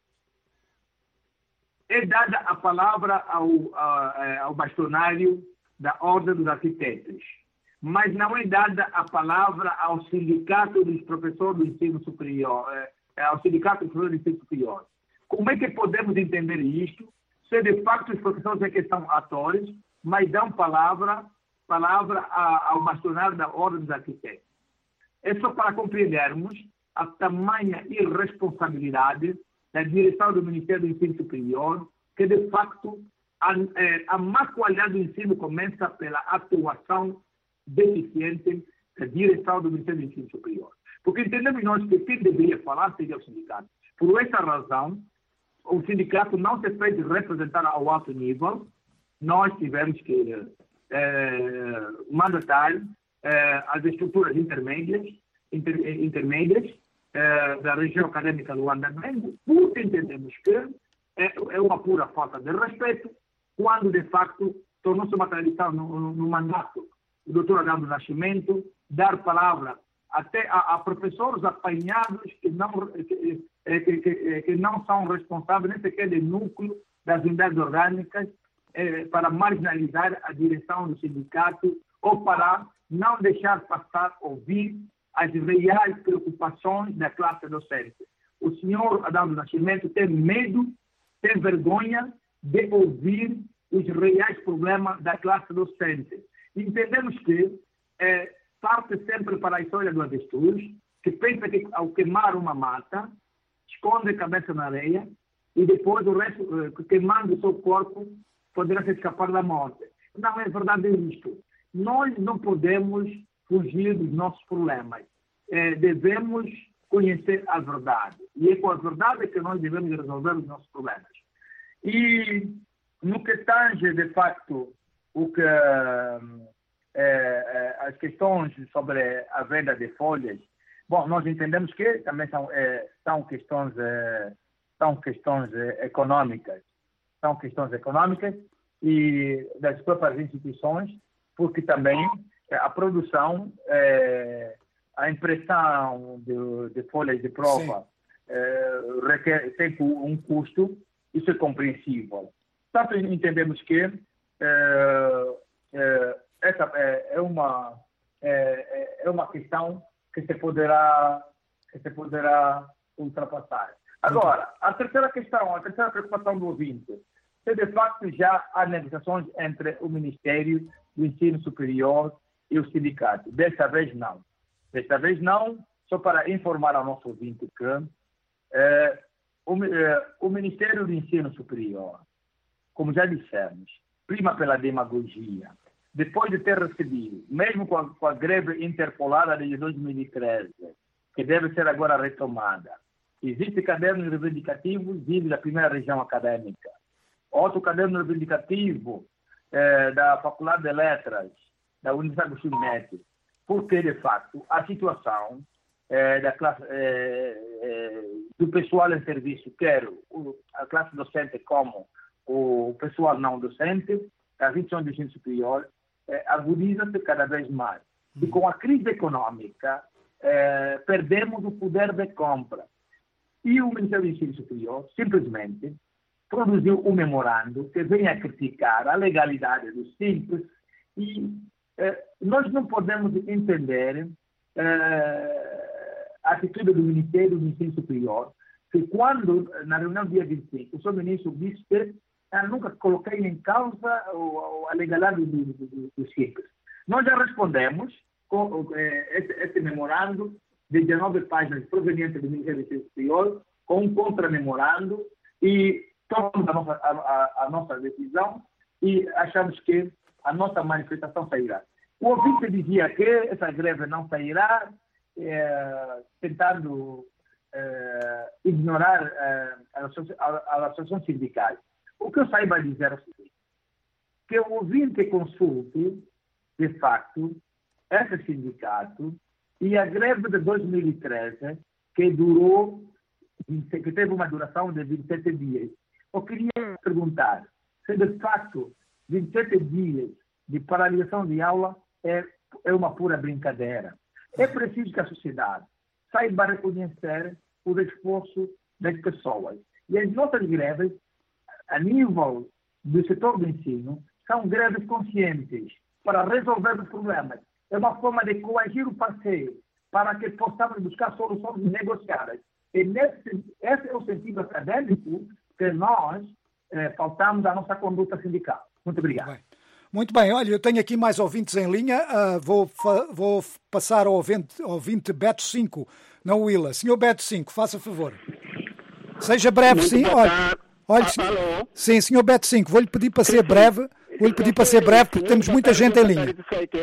é dada a palavra ao bastonário da Ordem dos Arquitetos, mas não é dada a palavra ao Sindicato dos Professores do Ensino Superior, ao Sindicato dos Professores do Ensino Superior. Como é que podemos entender isto? Se de facto os professores é que são atores, mas dão palavra ao bastonário da Ordem dos Arquitetos. É só para compreendermos a tamanha irresponsabilidade da direção do Ministério do Ensino Superior, que de facto a má qualidade do ensino começa pela atuação deficiente da direção do Ministério do Ensino Superior. Porque entendemos nós que quem deveria falar seria o sindicato. Por essa razão, o sindicato não se fez representar ao alto nível. Nós tivemos que mandatar as estruturas intermédias da região acadêmica do Luanda-Mengo, porque entendemos que é uma pura falta de respeito quando, de facto, tornou-se uma tradição no mandato do Dr. Adão do Nascimento dar palavra até a professores apanhados que não são responsáveis nem sequer do núcleo das unidades orgânicas para marginalizar a direção do sindicato ou para não deixar passar ouvir as reais preocupações da classe docente. O senhor Adão do Nascimento tem medo, tem vergonha de ouvir os reais problemas da classe docente. Entendemos que parte sempre para a história do avestruz, que pensa que ao queimar uma mata, esconde a cabeça na areia e depois o resto, queimando o seu corpo, poderá se escapar da morte. Não é verdade isto. Nós não podemos fugir dos nossos problemas. Devemos conhecer a verdade. E é com a verdade que nós devemos resolver os nossos problemas. E no que tange, de facto, as questões sobre a venda de folhas, bom, nós entendemos que também são questões econômicas. São questões econômicas e das próprias instituições, porque também a produção, a impressão de folhas de prova tem um custo, isso é compreensível. Portanto, entendemos que essa é uma questão que se poderá ultrapassar. Agora, a terceira preocupação do ouvinte, se de facto já há negociações entre o Ministério do Ensino Superior e o sindicato. Desta vez não, só para informar ao nosso ouvinte que o Ministério do Ensino Superior, como já dissemos, prima pela demagogia. Depois de ter recebido, mesmo com a greve interpolada de 2013, que deve ser agora retomada, existe caderno reivindicativo vindo da primeira região acadêmica, outro caderno reivindicativo da Faculdade de Letras, da Universidade do Sul-Net, porque, de facto, a situação da classe, do pessoal em serviço, quer a classe docente como o pessoal não docente, as instituições do ensino superior, agudiza-se cada vez mais. E com a crise econômica, perdemos o poder de compra. E o Ministério do Ensino Superior simplesmente produziu um memorando que vem a criticar a legalidade do Simples e nós não podemos entender a atitude do Ministério do Ensino Superior, que quando, na reunião dia 25, o seu ministro disse que nunca coloquei em causa a legalidade do Simples. Nós já respondemos com esse memorando de 19 páginas proveniente do Ministério do Ensino Superior, com um contra-memorando, e tomamos a nossa decisão e achamos que a nossa manifestação sairá. O ouvinte dizia que essa greve não sairá, tentando ignorar as associações sindicais. O que eu saiba dizer é o seguinte, que o ouvinte consulte, de facto, esse sindicato e a greve de 2013, que teve uma duração de 27 dias. Eu queria perguntar se, de facto, 27 dias de paralisação de aula é uma pura brincadeira. É preciso que a sociedade saiba reconhecer o esforço das pessoas. E as nossas greves, a nível do setor do ensino, são greves conscientes para resolver os problemas. É uma forma de coagir o parceiro para que possamos buscar soluções negociadas. E esse é o sentido acadêmico que nós pautamos a nossa conduta sindical. Muito obrigado. Muito bem, olha, eu tenho aqui mais ouvintes em linha. Vou passar ao ouvinte Beto 5, na Willa. Senhor Beto 5, faça favor. Seja breve, muito sim. Olha, sim, senhor Beto 5, vou-lhe pedir para ser breve. Porque temos muita gente em linha.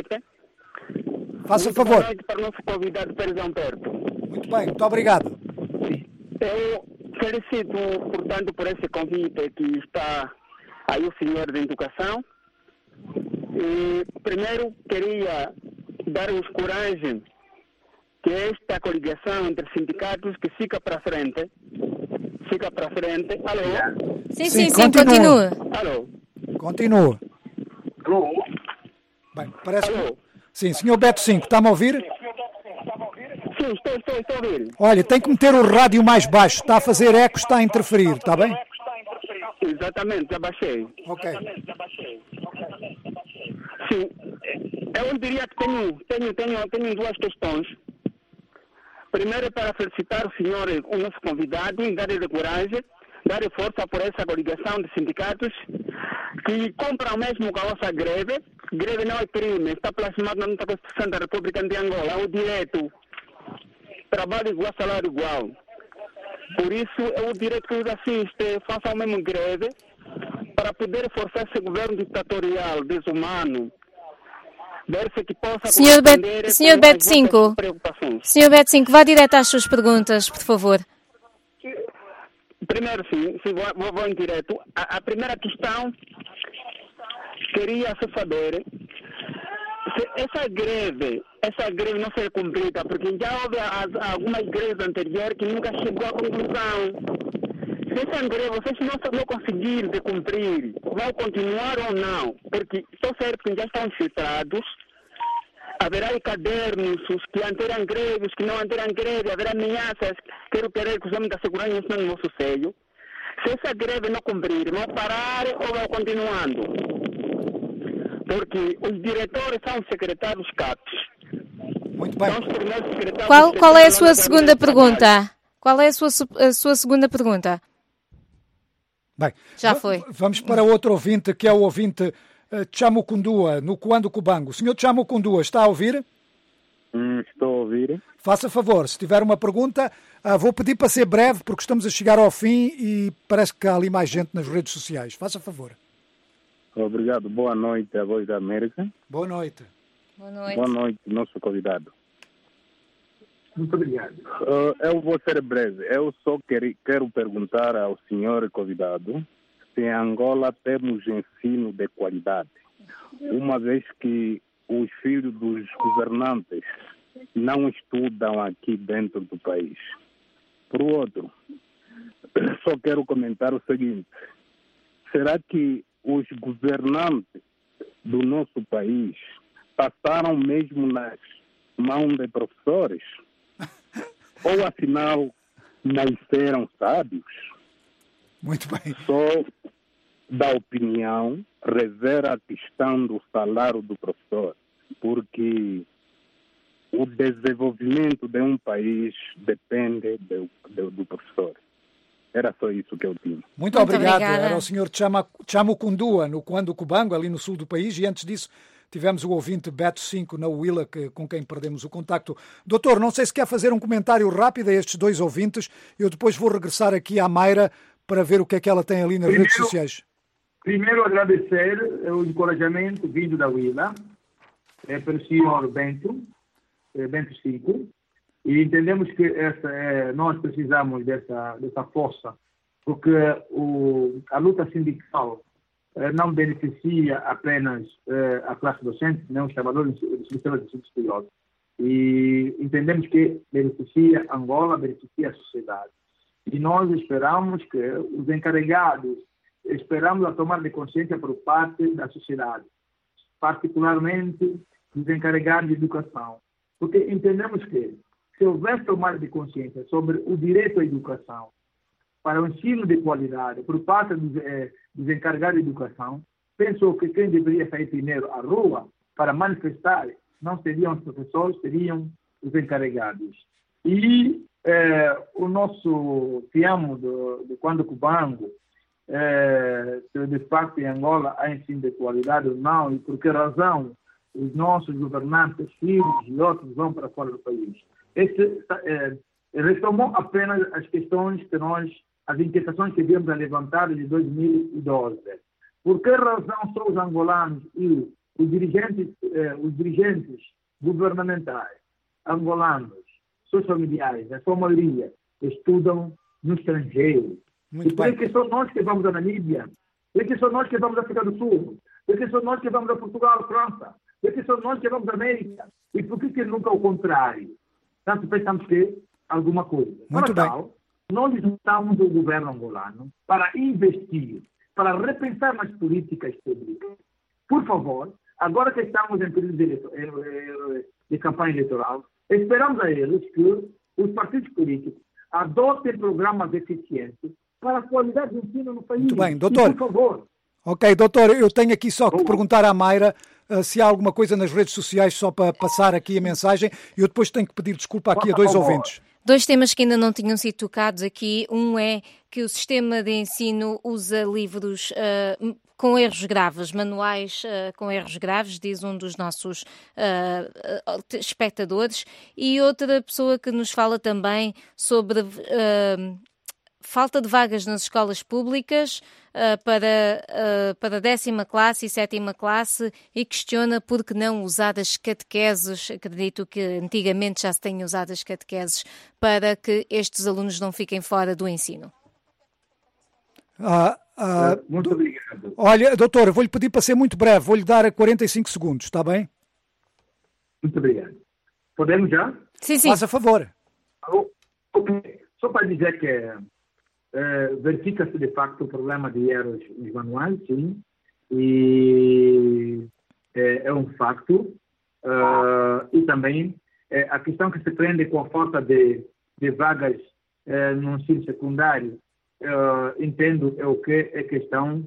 Faça favor. Para o nosso convidado, Pérez Alberto. Muito bem, muito obrigado. Eu felicito, portanto, por esse convite que está aí o senhor da Educação. E, primeiro, queria dar-vos coragem que esta coligação entre sindicatos que fica para frente. Alô? Sim, continua. Alô? Continua. Alô? Bem, parece que... Sim, senhor Beto 5, está-me a ouvir? Sim, estou a ouvir. Olha, tem que meter o rádio mais baixo, está a fazer eco, está a interferir, está bem? Exatamente, já baixei. Ok. Sim, eu diria que tenho duas questões. Primeiro é para felicitar o senhor, o nosso convidado, e dar-lhe coragem, dar força por essa coligação de sindicatos que compram mesmo com a nossa greve. Greve não é crime, está plasmado na Constituição da República de Angola, é o direito. Trabalho igual, salário igual. Por isso, é o direito que os assiste, façam mesmo greve, para poder forçar esse governo ditatorial, desumano, ver-se que possa Senhor Beto 5, vá direto às suas perguntas, por favor. Primeiro, sim, vou em direto. A primeira questão, queria saber se essa greve não ser cumprida, porque já houve algumas greves anteriores que nunca chegou à conclusão. Se essa greve vocês não conseguirem de cumprir, vão continuar ou não? Porque estou certo que já estão infiltrados. Haverá cadernos, os que anteriam greve, os que não anteriam greve, haverá ameaças. Quero querer que os homens da segurança estão no nosso seio. Se essa greve não cumprir, vão parar ou vão continuando? Porque os diretores são secretários CAPs. Muito bem. Qual é a sua segunda pergunta? Qual é a sua segunda pergunta? Bem, já foi. Vamos para outro ouvinte, que é o ouvinte Chamukundua, no Coando Cubango. Senhor Chamukundua, está a ouvir? Estou a ouvir. Faça favor, se tiver uma pergunta, vou pedir para ser breve, porque estamos a chegar ao fim e parece que há ali mais gente nas redes sociais. Faça favor. Obrigado. Boa noite, a Voz da América. Boa noite. Boa noite, nosso convidado. Muito obrigado. Eu vou ser breve. Eu só quero perguntar ao senhor convidado se em Angola temos ensino de qualidade, uma vez que os filhos dos governantes não estudam aqui dentro do país. Por outro, só quero comentar o seguinte: será que os governantes do nosso país passaram mesmo nas mãos de professores? Ou, afinal, nasceram sábios. Muito bem. Só da opinião rever a questão do salário do professor, porque o desenvolvimento de um país depende do professor. Era só isso que eu tinha. Muito obrigado. Era o senhor Chamo Kundua, no Cuando Cubango, ali no sul do país, e antes disso tivemos o ouvinte Beto 5 na Huila, com quem perdemos o contacto. Doutor, não sei se quer fazer um comentário rápido a estes dois ouvintes. Eu depois vou regressar aqui à Mayra para ver o que é que ela tem ali nas redes sociais. Primeiro, agradecer o encorajamento vindo da Huila para o senhor Bento 5. E entendemos que nós precisamos dessa força, porque a luta sindical não beneficia apenas a classe docente, nem os trabalhadores do sistema de ensino superior. E entendemos que beneficia Angola, beneficia a sociedade. E nós esperamos que os encarregados, esperamos a tomar de consciência por parte da sociedade, particularmente os encarregados de educação, porque entendemos que se houver tomar de consciência sobre o direito à educação, para o ensino de qualidade, por parte dos encarregados de educação, penso que quem deveria sair primeiro à rua para manifestar não seriam os professores, seriam os encarregados. E o nosso fiamo de Cuando Cubango, se de facto em Angola há ensino de qualidade ou não, e por que razão os nossos governantes, filhos e outros vão para fora do país. Retomou apenas as questões que as inquietações que viemos a levantar de 2012. Por que razão só os angolanos e os dirigentes governamentais angolanos, seus familiares, a sua maioria, estudam no estrangeiro? E por que só nós que vamos à Namíbia? Por que só nós que vamos à África do Sul? Por que só nós que vamos a Portugal, França? Por que só nós que vamos à América? E por que nunca o contrário? Portanto, pensamos que alguma coisa. Muito bem. Tal, nós juntamos o governo angolano para investir, para repensar nas políticas públicas. Por favor, agora que estamos em período de campanha eleitoral, esperamos a eles que os partidos políticos adotem programas eficientes para a qualidade do ensino no país. Muito bem, doutor. E, por favor. Ok, doutor, eu tenho aqui só que perguntar à Mayra se há alguma coisa nas redes sociais, só para passar aqui a mensagem. Eu depois tenho que pedir desculpa aqui a dois ouvintes. Dois temas que ainda não tinham sido tocados aqui. Um é que o sistema de ensino usa livros com erros graves, manuais com erros graves, diz um dos nossos espectadores. E outra pessoa que nos fala também sobre falta de vagas nas escolas públicas para 10ª classe e 7ª classe e questiona por que não usar as catequeses. Acredito que antigamente já se tenham usado as catequeses para que estes alunos não fiquem fora do ensino. Muito obrigado. Olha, doutor, vou-lhe pedir para ser muito breve, vou-lhe dar 45 segundos, está bem? Muito obrigado. Podemos já? Sim, sim. Faz a favor. Ok. Só para dizer que verifica-se de facto o problema de erros nos manuais, sim, e é um facto. E também a questão que se prende com a falta de vagas no ensino secundário, entendo o que é questão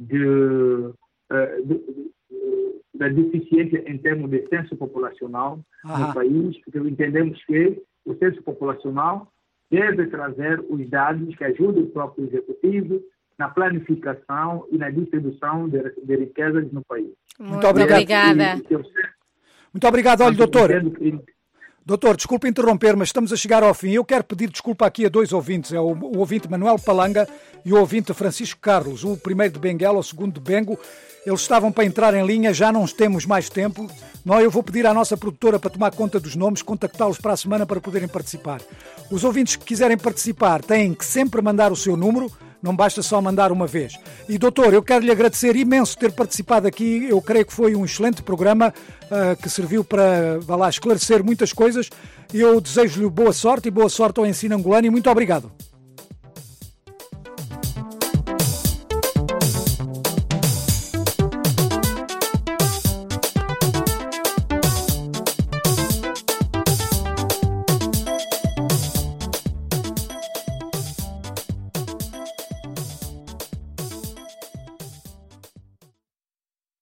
da deficiência em termos de censo populacional no país, porque entendemos que o censo populacional deve trazer os dados que ajudem o próprio executivo na planificação e na distribuição de riquezas no país. Muito obrigada. Muito obrigado. Olha, doutor. Doutor, desculpe interromper, mas estamos a chegar ao fim. Eu quero pedir desculpa aqui a dois ouvintes. É o ouvinte Manuel Palanga e o ouvinte Francisco Carlos. O primeiro de Benguela, o segundo de Bengo. Eles estavam para entrar em linha, já não temos mais tempo. Eu vou pedir à nossa produtora para tomar conta dos nomes, contactá-los para a semana para poderem participar. Os ouvintes que quiserem participar têm que sempre mandar o seu número, não basta só mandar uma vez. E, doutor, eu quero lhe agradecer imenso ter participado aqui. Eu creio que foi um excelente programa que serviu para esclarecer muitas coisas. Eu desejo-lhe boa sorte e boa sorte ao ensino angolano e muito obrigado.